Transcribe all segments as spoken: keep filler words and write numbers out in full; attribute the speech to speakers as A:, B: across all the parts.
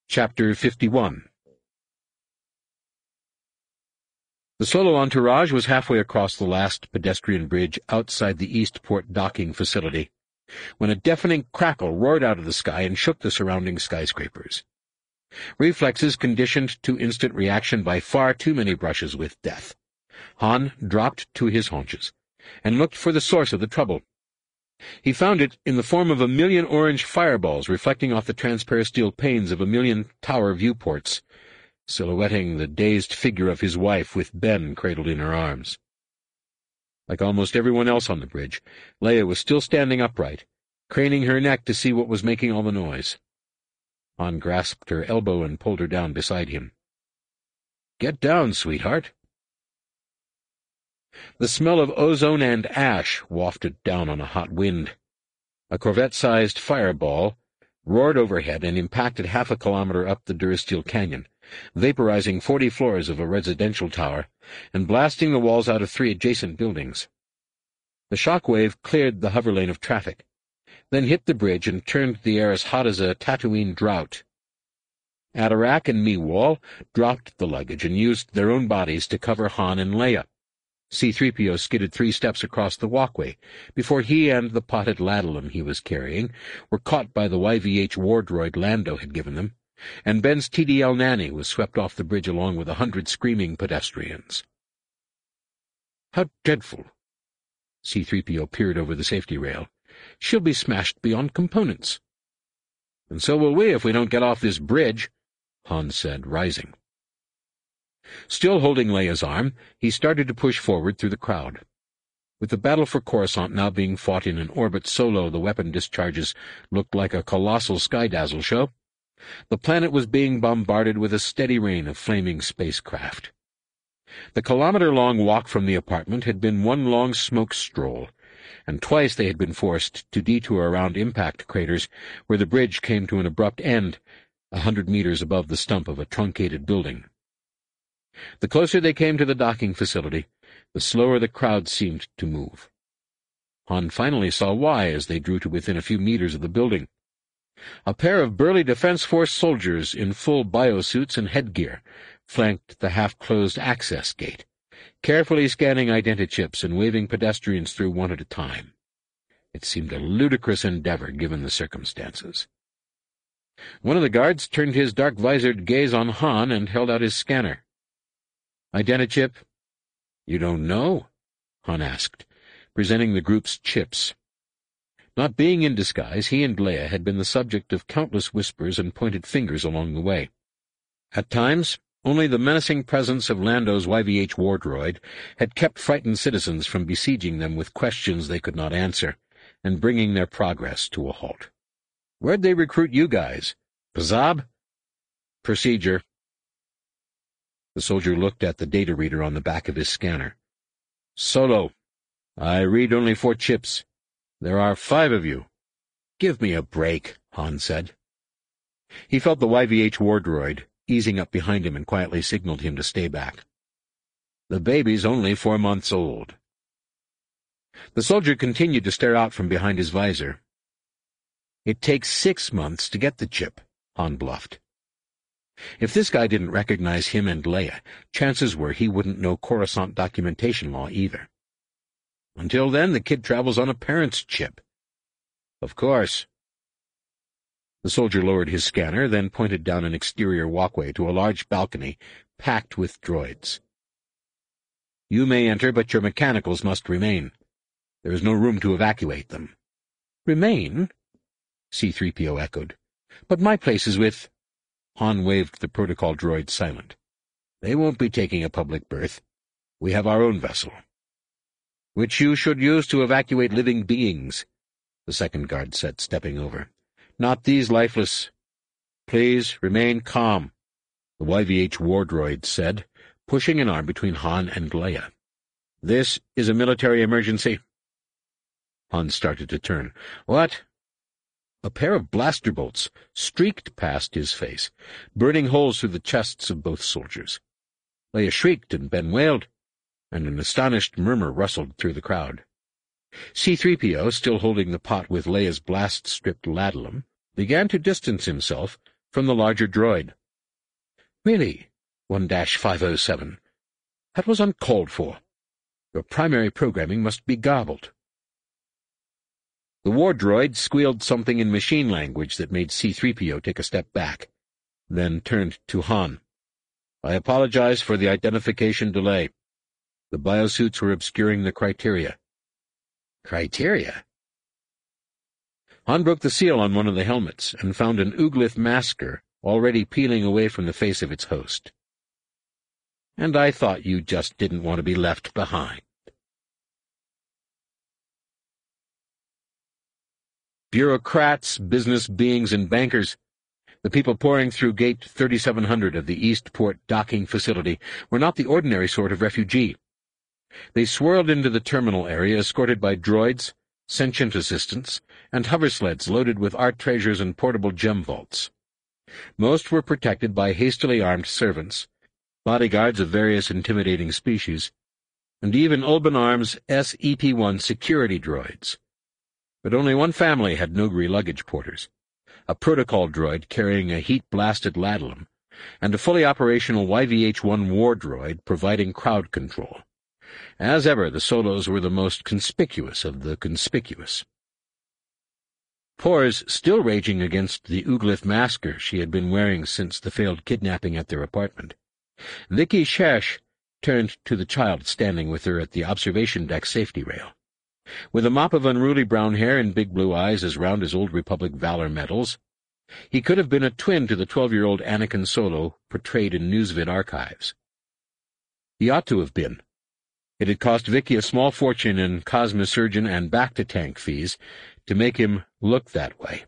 A: Chapter fifty-one. The Solo entourage was halfway across the last pedestrian bridge outside the Eastport docking facility, when a deafening crackle roared out of the sky and shook the surrounding skyscrapers. Reflexes conditioned to instant reaction by far too many brushes with death, Han dropped to his haunches and looked for the source of the trouble. He found it in the form of a million orange fireballs reflecting off the transparisteel panes of a million tower viewports, silhouetting the dazed figure of his wife with Ben cradled in her arms. Like almost everyone else on the bridge, Leia was still standing upright, craning her neck to see what was making all the noise. Han grasped her elbow and pulled her down beside him. "Get down, sweetheart." The smell of ozone and ash wafted down on a hot wind. A Corvette-sized fireball roared overhead and impacted half a kilometer up the Durasteel Canyon, vaporizing forty floors of a residential tower and blasting the walls out of three adjacent buildings. The shock wave cleared the hover lane of traffic, then hit the bridge and turned the air as hot as a Tatooine drought. Atarak and Meewall dropped the luggage and used their own bodies to cover Han and Leia. C three P O skidded three steps across the walkway before he and the potted ladulum he was carrying were caught by the Y V H war droid Lando had given them, and Ben's T D L nanny was swept off the bridge along with a hundred screaming pedestrians. "How dreadful!" C three P O peered over the safety rail. "She'll be smashed beyond components." "And so will we if we don't get off this bridge," Han said, rising. Still holding Leia's arm, he started to push forward through the crowd. With the battle for Coruscant now being fought in an orbit solo, the weapon discharges looked like a colossal skydazzle show. The planet was being bombarded with a steady rain of flaming spacecraft. The kilometer-long walk from the apartment had been one long smoke stroll, and twice they had been forced to detour around impact craters where the bridge came to an abrupt end, a hundred meters above the stump of a truncated building. The closer they came to the docking facility, the slower the crowd seemed to move. Han finally saw why as they drew to within a few meters of the building. A pair of burly Defense Force soldiers in full biosuits and headgear flanked the half-closed access gate, carefully scanning identichips and waving pedestrians through one at a time. It seemed a ludicrous endeavor given the circumstances. One of the guards turned his dark-visored gaze on Han and held out his scanner. "Identichip?" "You don't know?" Han asked, presenting the group's chips. Not being in disguise, he and Leia had been the subject of countless whispers and pointed fingers along the way. At times, only the menacing presence of Lando's Y V H war droid had kept frightened citizens from besieging them with questions they could not answer, and bringing their progress to a halt. "Where'd they recruit you guys? Pazab?" "Procedure." The soldier looked at the data reader on the back of his scanner. "Solo. I read only four chips. There are five of you." "Give me a break," Han said. He felt the Y V H war droid easing up behind him and quietly signaled him to stay back. "The baby's only four months old." The soldier continued to stare out from behind his visor. "It takes six months to get the chip," Han bluffed. If this guy didn't recognize him and Leia, chances were he wouldn't know Coruscant documentation law either. "Until then, the kid travels on a parent's chip." "Of course." The soldier lowered his scanner, then pointed down an exterior walkway to a large balcony packed with droids. "You may enter, but your mechanicals must remain. There is no room to evacuate them." "Remain?" C three P O echoed. "But my place is with—" Han waved the protocol droid silent. "They won't be taking a public berth. We have our own vessel." "Which you should use to evacuate living beings," the second guard said, stepping over. "Not these lifeless." "Please remain calm," the Y V H war droid said, pushing an arm between Han and Leia. "This is a military emergency." Han started to turn. "What?" A pair of blaster bolts streaked past his face, burning holes through the chests of both soldiers. Leia shrieked and Ben wailed, and an astonished murmur rustled through the crowd. C three P O, still holding the pot with Leia's blast-stripped ladulum, began to distance himself from the larger droid. "Really, one dash five oh seven. That was uncalled for. Your primary programming must be garbled." The war droid squealed something in machine language that made C three P O take a step back, then turned to Han. "I apologize for the identification delay. The biosuits were obscuring the criteria." "Criteria?" Han broke the seal on one of the helmets and found an Ooglith masker already peeling away from the face of its host. "And I thought you just didn't want to be left behind." Bureaucrats, business beings, and bankers, the people pouring through Gate thirty-seven hundred of the Eastport docking facility, were not the ordinary sort of refugee. They swirled into the terminal area escorted by droids, sentient assistants, and hoversleds loaded with art treasures and portable gem vaults. Most were protected by hastily armed servants, bodyguards of various intimidating species, and even Ulban Arms S E P one security droids. But only one family had Noghri luggage porters, a protocol droid carrying a heat-blasted ladulum, and a fully operational Y V H one war droid providing crowd control. As ever, the Solos were the most conspicuous of the conspicuous. Pores, still raging against the Ooglith masker she had been wearing since the failed kidnapping at their apartment, Vicky Shesh turned to the child standing with her at the observation deck safety rail. With a mop of unruly brown hair and big blue eyes as round as Old Republic Valor medals, he could have been a twin to the twelve-year-old Anakin Solo portrayed in Newsvid archives. He ought to have been. It had cost Vicky a small fortune in cosmosurgeon and back-to-tank fees to make him look that way.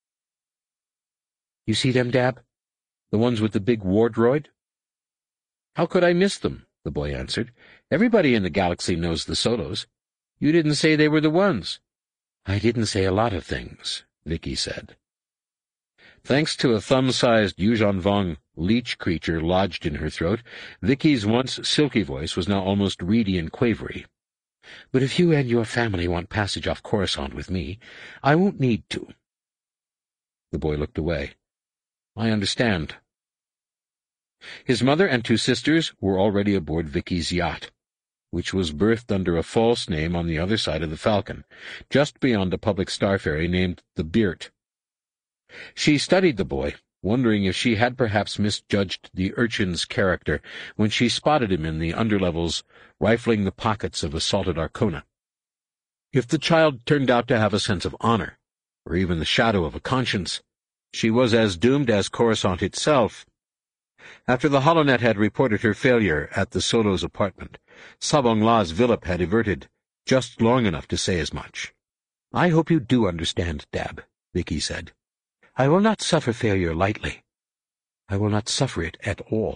A: "You see them, Dab? The ones with the big war droid?" "How could I miss them?" the boy answered. "Everybody in the galaxy knows the Solos. You didn't say they were the ones." "I didn't say a lot of things," Vicky said. Thanks to a thumb-sized Yuuzhan Vong leech creature lodged in her throat, Vicky's once silky voice was now almost reedy and quavery. "But if you and your family want passage off Coruscant with me, I won't need to." The boy looked away. "I understand." His mother and two sisters were already aboard Vicky's yacht, which was berthed under a false name on the other side of the Falcon, just beyond a public star ferry named the Beert. She studied the boy, wondering if she had perhaps misjudged the urchin's character when she spotted him in the underlevels rifling the pockets of assaulted Arcona. If the child turned out to have a sense of honor, or even the shadow of a conscience, she was as doomed as Coruscant itself. After the HoloNet had reported her failure at the Solo's apartment, Sabong La's Villip had everted, just long enough to say as much. "I hope you do understand, Dab," Vicky said. "I will not suffer failure lightly. I will not suffer it at all."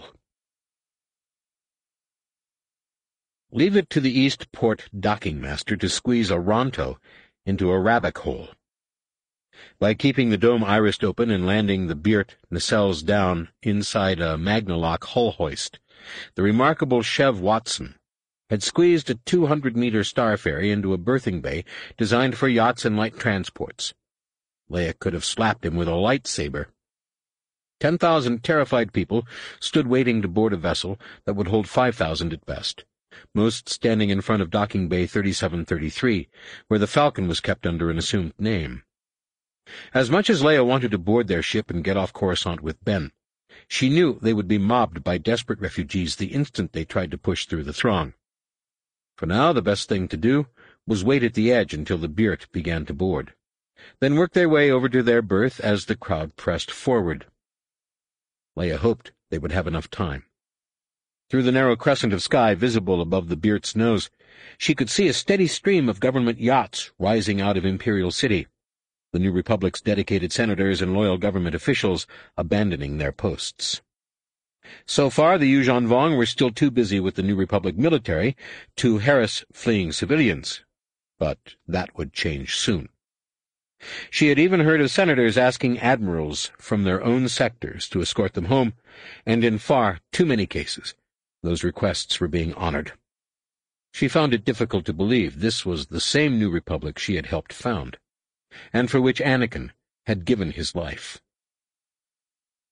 A: Leave it to the Eastport docking master to squeeze a Ronto into a rabbit hole. By keeping the dome iris open and landing the Beert nacelles down inside a Magnalock hull hoist, the remarkable Chev Watson had squeezed a two hundred meter star ferry into a berthing bay designed for yachts and light transports. Leia could have slapped him with a lightsaber. Ten thousand terrified people stood waiting to board a vessel that would hold five thousand at best, most standing in front of docking bay thirty-seven thirty-three, where the Falcon was kept under an assumed name. As much as Leia wanted to board their ship and get off Coruscant with Ben, she knew they would be mobbed by desperate refugees the instant they tried to push through the throng. For now, the best thing to do was wait at the edge until the Beert began to board, then work their way over to their berth as the crowd pressed forward. Leia hoped they would have enough time. Through the narrow crescent of sky visible above the Beert's nose, she could see a steady stream of government yachts rising out of Imperial City, the New Republic's dedicated senators and loyal government officials abandoning their posts. So far, the Yuuzhan Vong were still too busy with the New Republic military to harass fleeing civilians, but that would change soon. She had even heard of senators asking admirals from their own sectors to escort them home, and in far too many cases, those requests were being honored. She found it difficult to believe this was the same New Republic she had helped found, and for which Anakin had given his life.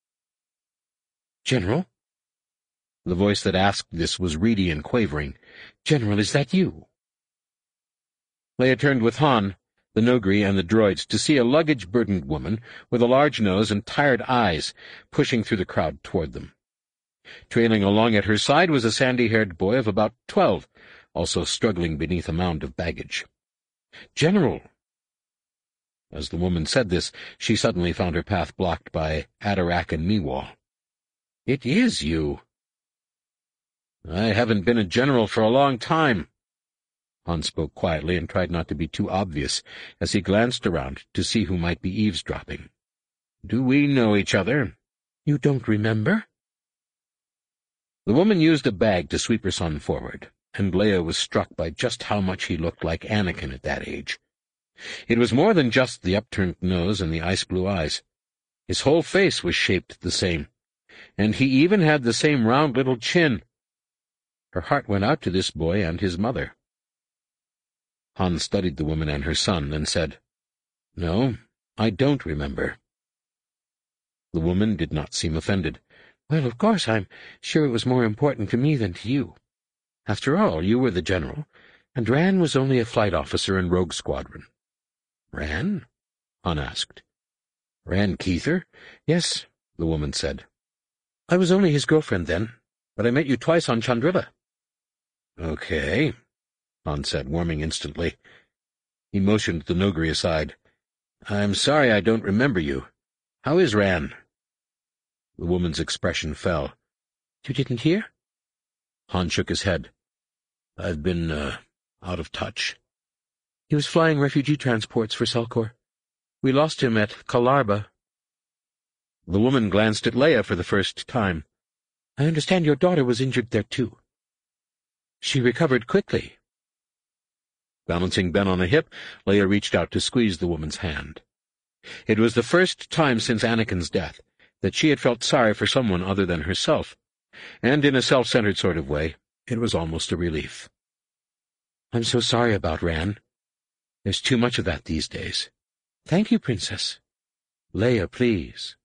B: "General?" The voice that asked this was reedy and quavering. "General, is that you?" Leia turned with Han, the Noghri, and the droids to see a luggage-burdened woman with a large nose and tired eyes pushing through the crowd toward them. Trailing along at her side was a sandy-haired boy of about twelve, also struggling beneath a mound of baggage. "General!" As the woman said this, she suddenly found her path blocked by Atarak and Meewall. "It is you." "I haven't been a general for a long time." Han spoke quietly and tried not to be too obvious as he glanced around to see who might be eavesdropping. "Do we know each other?" "You don't remember?" The woman used a bag to sweep her son forward, and Leia was struck by just how much he looked like Anakin at that age. It was more than just the upturned nose and the ice-blue eyes. His whole face was shaped the same, and he even had the same round little chin. Her heart went out to this boy and his mother. Han studied the woman and her son, then said, "No, I don't remember." The woman did not seem offended. "Well, of course, I'm sure it was more important to me than to you. After all, you were the general, and Ran was only a flight officer in Rogue Squadron." "Ran?" Han asked. "Ran Keither?" "Yes," the woman said. "I was only his girlfriend then, but I met you twice on Chandrila." "Okay," Han said, warming instantly. He motioned the Noghri aside. "I'm sorry I don't remember you. How is Ran?" The woman's expression fell. "You didn't hear?" Han shook his head. "I've been, uh, out of touch." "He was flying refugee transports for Selkor. We lost him at Kalarba." The woman glanced at Leia for the first time. "I understand your daughter was injured there, too." "She recovered quickly." Balancing Ben on a hip, Leia reached out to squeeze the woman's hand. It was the first time since Anakin's death that she had felt sorry for someone other than herself, and in a self-centered sort of way, it was almost a relief. "I'm so sorry about Ran. There's too much of that these days." "Thank you, Princess." "Leia, please."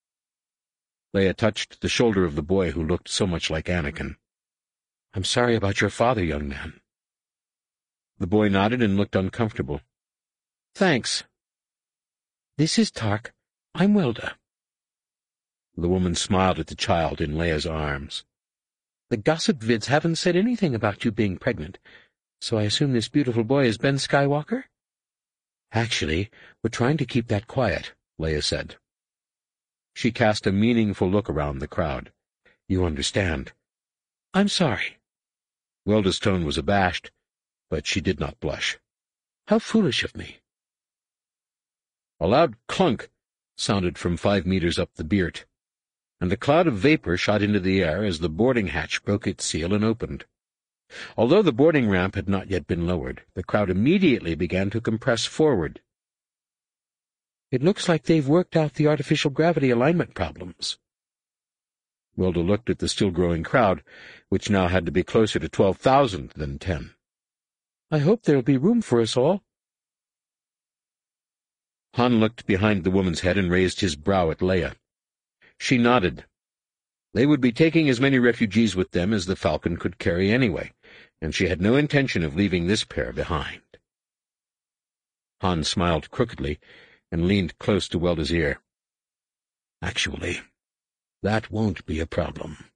B: Leia touched the shoulder of the boy who looked so much like Anakin. "I'm sorry about your father, young man." The boy nodded and looked uncomfortable. "Thanks." "This is Tark. I'm Welda." The woman smiled at the child in Leia's arms. "The gossip vids haven't said anything about you being pregnant, so I assume this beautiful boy is Ben Skywalker?" "Actually, we're trying to keep that quiet," Leia said. She cast a meaningful look around the crowd. "You understand." "I'm sorry." Welda's tone was abashed, but she did not blush. "How foolish of me." A loud clunk sounded from five meters up the birt, and a cloud of vapor shot into the air as the boarding hatch broke its seal and opened. Although the boarding ramp had not yet been lowered, the crowd immediately began to compress forward. "It looks like they've worked out the artificial gravity alignment problems." Welda looked at the still-growing crowd, which now had to be closer to twelve thousand than ten. "I hope there'll be room for us all." Han looked behind the woman's head and raised his brow at Leia. She nodded. They would be taking as many refugees with them as the Falcon could carry anyway, and she had no intention of leaving this pair behind. Han smiled crookedly and leaned close to Welda's ear. "Actually, that won't be a problem."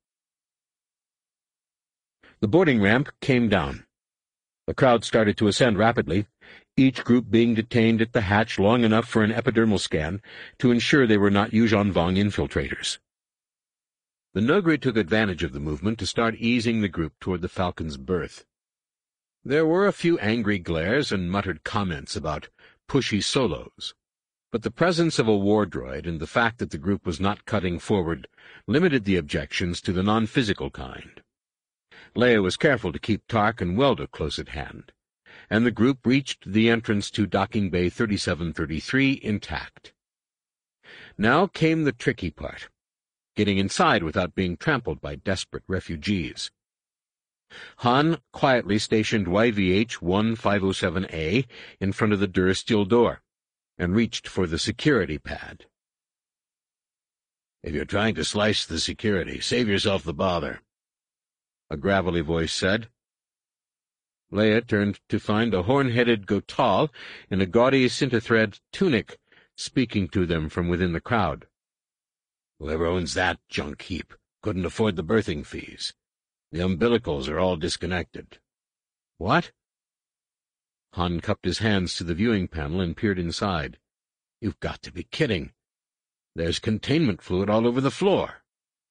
B: The boarding ramp came down. The crowd started to ascend rapidly, each group being detained at the hatch long enough for an epidermal scan to ensure they were not Yuuzhan Vong infiltrators. The Noghri took advantage of the movement to start easing the group toward the Falcon's berth. There were a few angry glares and muttered comments about pushy solos, but the presence of a war droid and the fact that the group was not cutting forward limited the objections to the non-physical kind. Leia was careful to keep Tark and Welda close at hand, and the group reached the entrance to Docking Bay thirty-seven thirty-three intact. Now came the tricky part, getting inside without being trampled by desperate refugees. Han quietly stationed Y V H fifteen oh seven A in front of the durasteel door, and reached for the security pad. "If you're trying to slice the security, save yourself the bother," a gravelly voice said. Leia turned to find a horn-headed Gotal in a gaudy cinta-thread tunic speaking to them from within the crowd. "Whoever owns that junk heap couldn't afford the birthing fees. The umbilicals are all disconnected." "What?" Han cupped his hands to the viewing panel and peered inside. "You've got to be kidding. There's containment fluid all over the floor."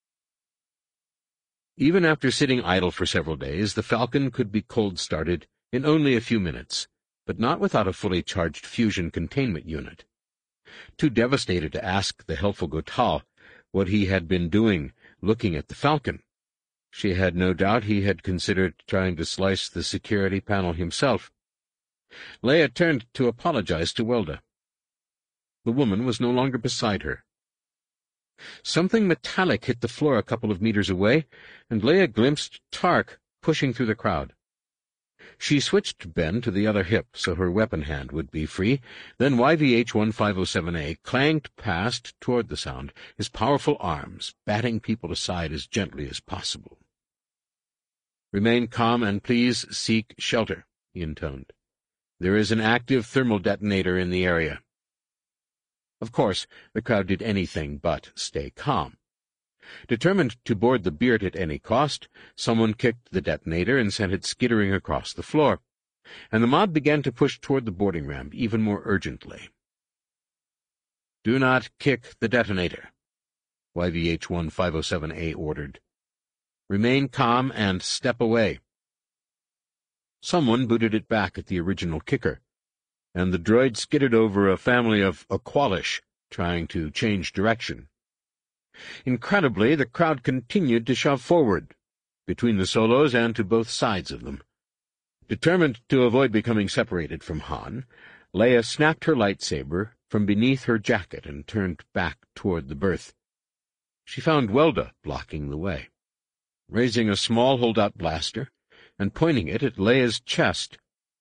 B: Even after sitting idle for several days, the Falcon could be cold-started in only a few minutes, but not without a fully charged fusion containment unit. Too devastated to ask the helpful Gotal what he had been doing looking at the Falcon, she had no doubt he had considered trying to slice the security panel himself. Leia turned to apologize to Welda. The woman was no longer beside her. Something metallic hit the floor a couple of meters away, and Leia glimpsed Tark pushing through the crowd. She switched Ben to the other hip so her weapon hand would be free, then Y V H fifteen oh seven A clanged past toward the sound, his powerful arms batting people aside as gently as possible. "Remain calm and please seek shelter," he intoned. "There is an active thermal detonator in the area." Of course, the crowd did anything but stay calm. Determined to board the Beard at any cost, someone kicked the detonator and sent it skittering across the floor, and the mob began to push toward the boarding ramp even more urgently. "Do not kick the detonator," Y V H fifteen oh seven A ordered. "Remain calm and step away." Someone booted it back at the original kicker, and the droid skidded over a family of Aqualish trying to change direction. Incredibly, the crowd continued to shove forward, between the Solos and to both sides of them. Determined to avoid becoming separated from Han, Leia snapped her lightsaber from beneath her jacket and turned back toward the berth. She found Welda blocking the way, raising a small holdout blaster and pointing it at Leia's chest.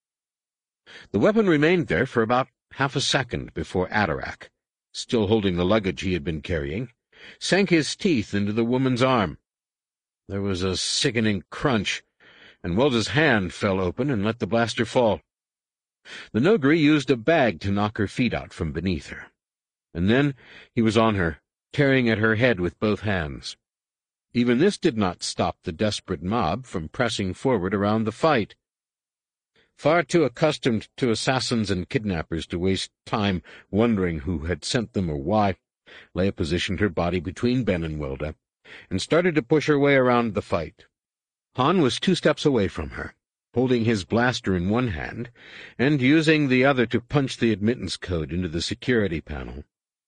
B: The weapon remained there for about half a second before Atarak, still holding the luggage he had been carrying, sank his teeth into the woman's arm. There was a sickening crunch, and Welda's hand fell open and let the blaster fall. The Noghri used a bag to knock her feet out from beneath her, and then he was on her, tearing at her head with both hands. Even this did not stop the desperate mob from pressing forward around the fight. Far too accustomed to assassins and kidnappers to waste time wondering who had sent them or why, Leia positioned her body between Ben and Welda and started to push her way around the fight. Han was two steps away from her, holding his blaster in one hand and using the other to punch the admittance code into the security panel.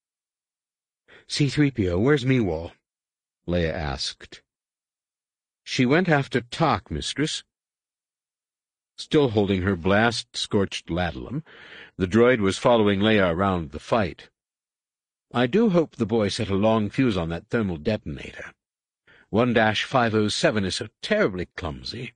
B: "C three P O, where's Meewall?" Leia asked. "She went after Tak, mistress." Still holding her blast-scorched ladulum, the droid was following Leia around the fight. "I do hope the boy set a long fuse on that thermal detonator. one dash five oh seven is so terribly clumsy."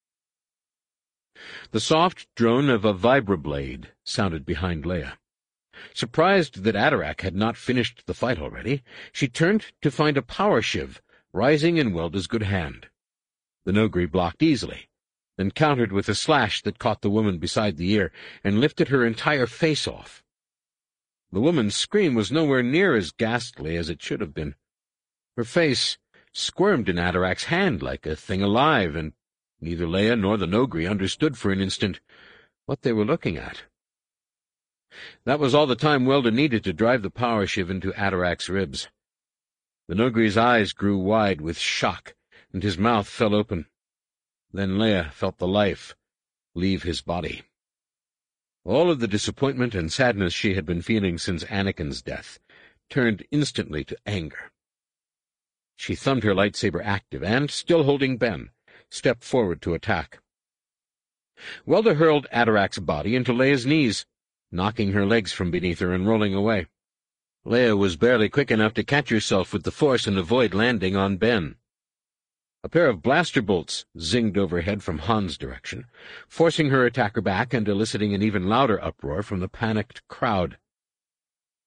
B: The soft drone of a vibroblade sounded behind Leia. Surprised that Atarak had not finished the fight already, she turned to find a power shiv rising in Welda's good hand. The Noghri blocked easily, then countered with a slash that caught the woman beside the ear and lifted her entire face off. The woman's scream was nowhere near as ghastly as it should have been. Her face squirmed in Atarak's hand like a thing alive, and neither Leia nor the Noghri understood for an instant what they were looking at. That was all the time Welda needed to drive the power shiv into Atarak's ribs. The Noghri's eyes grew wide with shock, and his mouth fell open. Then Leia felt the life leave his body. All of the disappointment and sadness she had been feeling since Anakin's death turned instantly to anger. She thumbed her lightsaber active and, still holding Ben, stepped forward to attack. Welda hurled Atarak's body into Leia's knees, knocking her legs from beneath her and rolling away. Leia was barely quick enough to catch herself with the Force and avoid landing on Ben. A pair of blaster bolts zinged overhead from Han's direction, forcing her attacker back and eliciting an even louder uproar from the panicked crowd.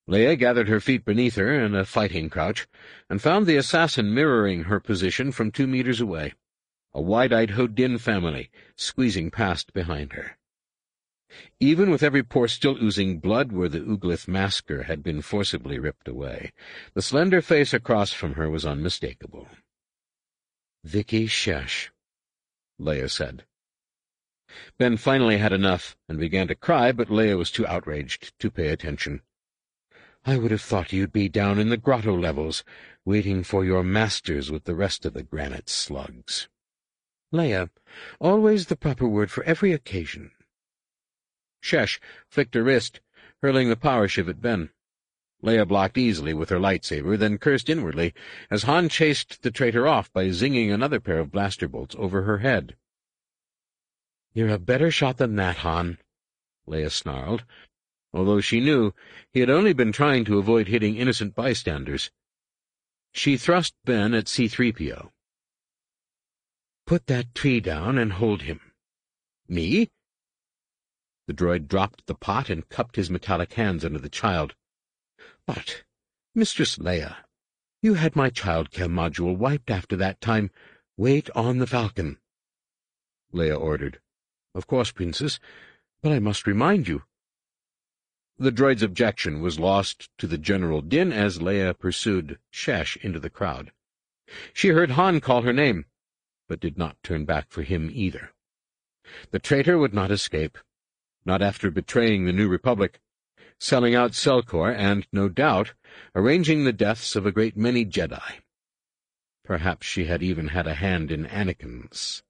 A: Leia gathered her feet beneath her in a fighting crouch, and found the assassin mirroring her position from two meters away, a wide-eyed Hodin family squeezing past behind her. Even with every pore still oozing blood where the Uglith masker had been forcibly ripped away, the slender face across from her was unmistakable. "Vicky Shesh," Leia said. Ben finally had enough and began to cry, but Leia was too outraged to pay attention. "I would have thought you'd be down in the grotto levels, waiting for your masters with the rest of the granite slugs." "Leia, always the proper word for every occasion." Shesh flicked her wrist, hurling the power shiv at Ben. Leia blocked easily with her lightsaber, then cursed inwardly as Han chased the traitor off by zinging another pair of blaster bolts over her head. "You're a better shot than that, Han," Leia snarled, although she knew he had only been trying to avoid hitting innocent bystanders. She thrust Ben at C three P O. "Put that tree down and hold him." "Me?" The droid dropped the pot and cupped his metallic hands under the child. "But, Mistress Leia, you had my child-care module wiped after that time. Wait on the Falcon," Leia ordered. "Of course, Princess, but I must remind you." The droid's objection was lost to the general din as Leia pursued Shesh into the crowd. She heard Han call her name, but did not turn back for him either. The traitor would not escape, not after betraying the New Republic, selling out Selkor, and, no doubt, arranging the deaths of a great many Jedi. Perhaps she had even had a hand in Anakin's.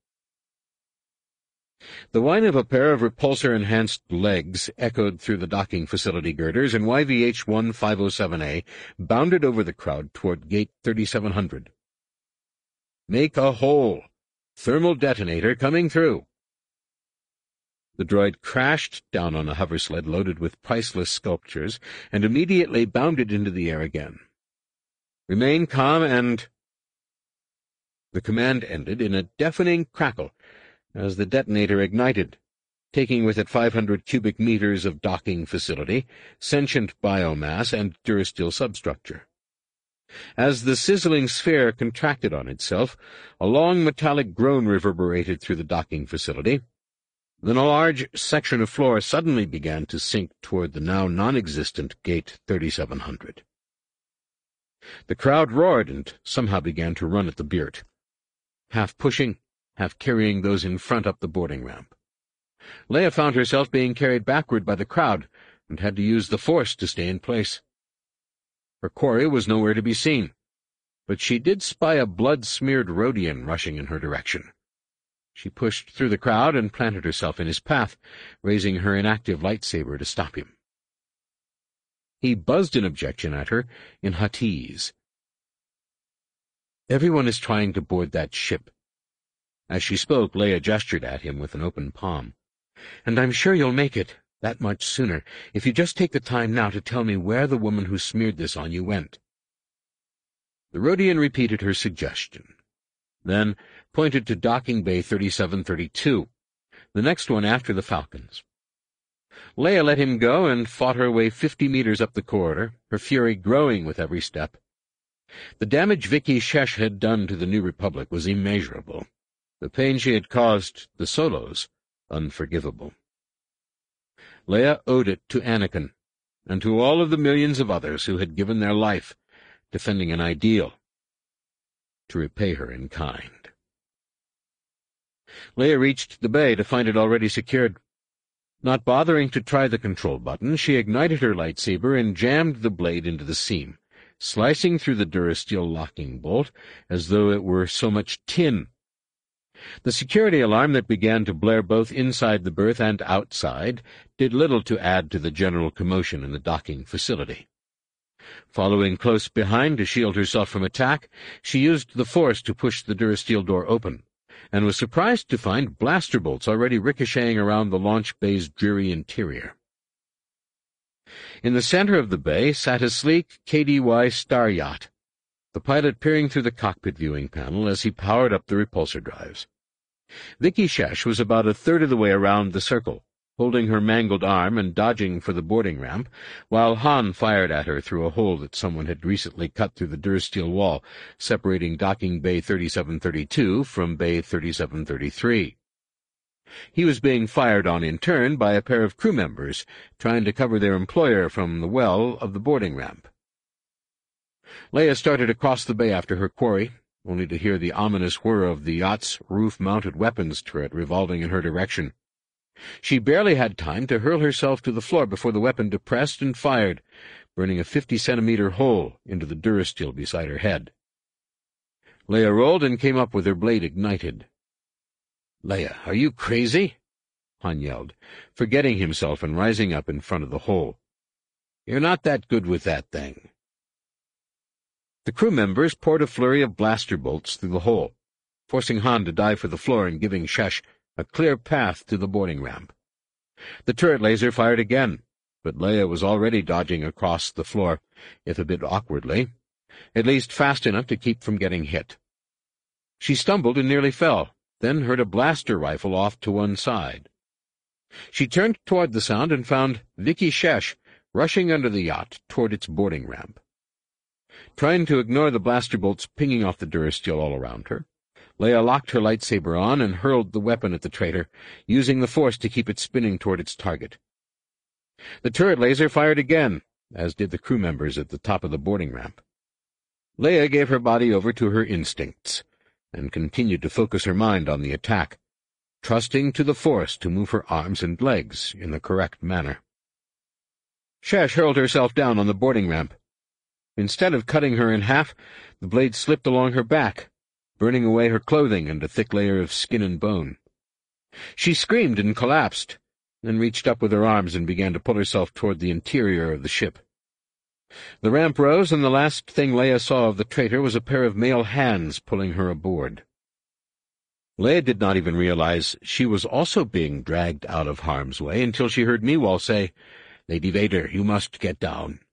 A: The whine of a pair of repulsor-enhanced legs echoed through the docking facility girders, and Y V H one five oh seven A bounded over the crowd toward Gate thirty-seven hundred. "Make a hole! Thermal detonator coming through!" The droid crashed down on a hoversled loaded with priceless sculptures and immediately bounded into the air again. "Remain calm and—" The command ended in a deafening crackle as the detonator ignited, taking with it five hundred cubic meters of docking facility, sentient biomass, and durasteel substructure. As the sizzling sphere contracted on itself, a long metallic groan reverberated through the docking facility. Then a large section of floor suddenly began to sink toward the now non-existent Gate thirty-seven hundred. The crowd roared and somehow began to run at the Beert, half pushing, half carrying those in front up the boarding ramp. Leia found herself being carried backward by the crowd and had to use the Force to stay in place. Her quarry was nowhere to be seen, but she did spy a blood-smeared Rodian rushing in her direction. She pushed through the crowd and planted herself in his path, raising her inactive lightsaber to stop him. He buzzed an objection at her in Huttese. "Everyone is trying to board that ship." As she spoke, Leia gestured at him with an open palm. "And I'm sure you'll make it that much sooner if you just take the time now to tell me where the woman who smeared this on you went." The Rodian repeated her suggestion, then pointed to docking bay thirty-seven thirty-two, the next one after the Falcons. Leia let him go and fought her way fifty meters up the corridor, her fury growing with every step. The damage Vicky Shesh had done to the New Republic was immeasurable. The pain she had caused the Solos unforgivable. Leia owed it to Anakin, and to all of the millions of others who had given their life defending an ideal, to repay her in kind. Leia reached the bay to find it already secured. Not bothering to try the control button, she ignited her lightsaber and jammed the blade into the seam, slicing through the durasteel locking bolt as though it were so much tin. The security alarm that began to blare both inside the berth and outside did little to add to the general commotion in the docking facility. Following close behind to shield herself from attack, she used the Force to push the durasteel door open, and was surprised to find blaster bolts already ricocheting around the launch bay's dreary interior. In the center of the bay sat a sleek K D Y star yacht, the pilot peering through the cockpit viewing panel as he powered up the repulsor drives. Vicky Shesh was about a third of the way around the circle, holding her mangled arm and dodging for the boarding ramp, while Han fired at her through a hole that someone had recently cut through the durasteel wall, separating docking bay thirty-seven thirty-two from bay thirty-seven thirty-three. He was being fired on in turn by a pair of crew members, trying to cover their employer from the well of the boarding ramp. Leia started across the bay after her quarry, only to hear the ominous whir of the yacht's roof-mounted weapons turret revolving in her direction. She barely had time to hurl herself to the floor before the weapon depressed and fired, burning a fifty-centimeter hole into the durasteel beside her head. Leia rolled and came up with her blade ignited. "Leia, are you crazy?" Han yelled, forgetting himself and rising up in front of the hole. "You're not that good with that thing." The crew members poured a flurry of blaster bolts through the hole, forcing Han to dive for the floor and giving Shesh a clear path to the boarding ramp. The turret laser fired again, but Leia was already dodging across the floor, if a bit awkwardly, at least fast enough to keep from getting hit. She stumbled and nearly fell, then heard a blaster rifle off to one side. She turned toward the sound and found Vicky Shesh rushing under the yacht toward its boarding ramp. Trying to ignore the blaster bolts pinging off the durasteel all around her, Leia locked her lightsaber on and hurled the weapon at the traitor, using the force to keep it spinning toward its target. The turret laser fired again, as did the crew members at the top of the boarding ramp. Leia gave her body over to her instincts, and continued to focus her mind on the attack, trusting to the force to move her arms and legs in the correct manner. Shesh hurled herself down on the boarding ramp. Instead of cutting her in half, the blade slipped along her back, burning away her clothing and a thick layer of skin and bone. She screamed and collapsed, then reached up with her arms and began to pull herself toward the interior of the ship. The ramp rose, and the last thing Leia saw of the traitor was a pair of male hands pulling her aboard. Leia did not even realize she was also being dragged out of harm's way until she heard Meewalll say, "Lady Vader, you must get down."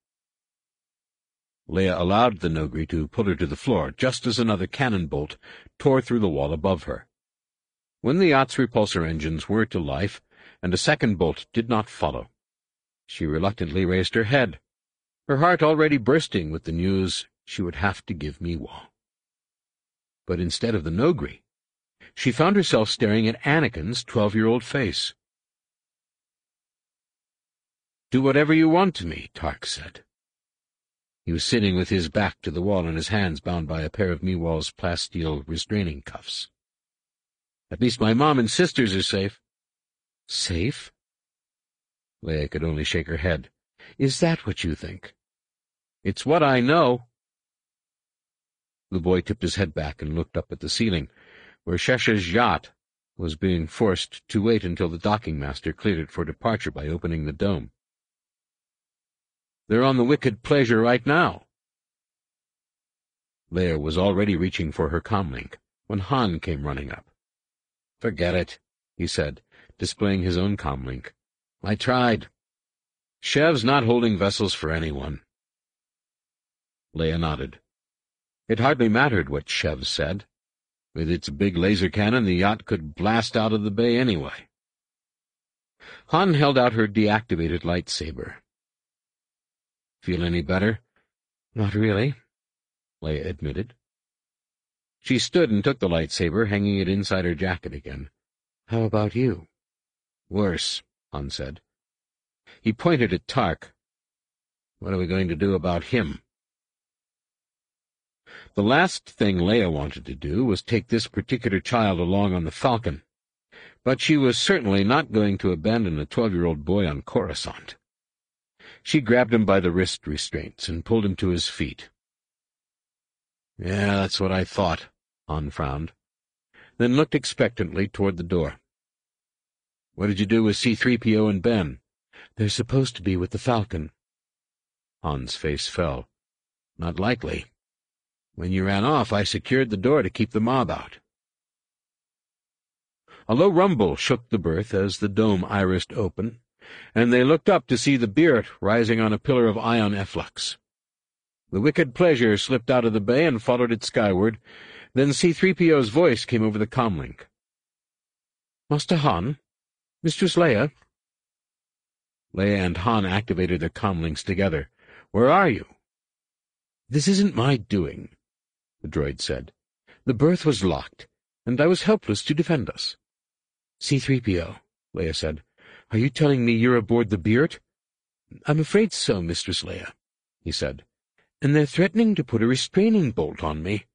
A: Leia allowed the Noghri to pull her to the floor, just as another cannon bolt tore through the wall above her. When the yacht's repulsor engines were to life, and a second bolt did not follow, she reluctantly raised her head, her heart already bursting with the news she would have to give Meewalll. But instead of the Noghri, she found herself staring at Anakin's twelve-year-old face. "Do whatever you want to me," Tark said. He was sitting with his back to the wall and his hands bound by a pair of Meewall's plasteel restraining cuffs. "At least my mom and sisters are safe." "Safe?" Leia could only shake her head. "Is that what you think?" "It's what I know." The boy tipped his head back and looked up at the ceiling, where Shesh's yacht was being forced to wait until the docking master cleared it for departure by opening the dome. "They're on the Wicked Pleasure right now." Leia was already reaching for her comlink when Han came running up. "Forget it," he said, displaying his own comlink. "I tried. Shev's not holding vessels for anyone." Leia nodded. It hardly mattered what Shev said. With its big laser cannon, the yacht could blast out of the bay anyway. Han held out her deactivated lightsaber. "Feel any better?" "Not really," Leia admitted. She stood and took the lightsaber, hanging it inside her jacket again. "How about you?" "Worse," Han said. He pointed at Tark. "What are we going to do about him?" The last thing Leia wanted to do was take this particular child along on the Falcon, but she was certainly not going to abandon a twelve-year-old boy on Coruscant. She grabbed him by the wrist restraints and pulled him to his feet. "Yeah, that's what I thought," Han frowned, then looked expectantly toward the door. "What did you do with C three P O and Ben?" "They're supposed to be with the Falcon." Han's face fell. "Not likely. When you ran off, I secured the door to keep the mob out." A low rumble shook the berth as the dome irised open, and they looked up to see the Beard rising on a pillar of ion efflux. The Wicked Pleasure slipped out of the bay and followed it skyward. Then C three P O's voice came over the comlink. "Master Han? Mistress Leia?" Leia and Han activated their comlinks together. "Where are you?" "This isn't my doing," the droid said. "The berth was locked, and I was helpless to defend us." C three P O, Leia said. "Are you telling me you're aboard the Beert?" "I'm afraid so, Mistress Leia," he said. "And they're threatening to put a restraining bolt on me."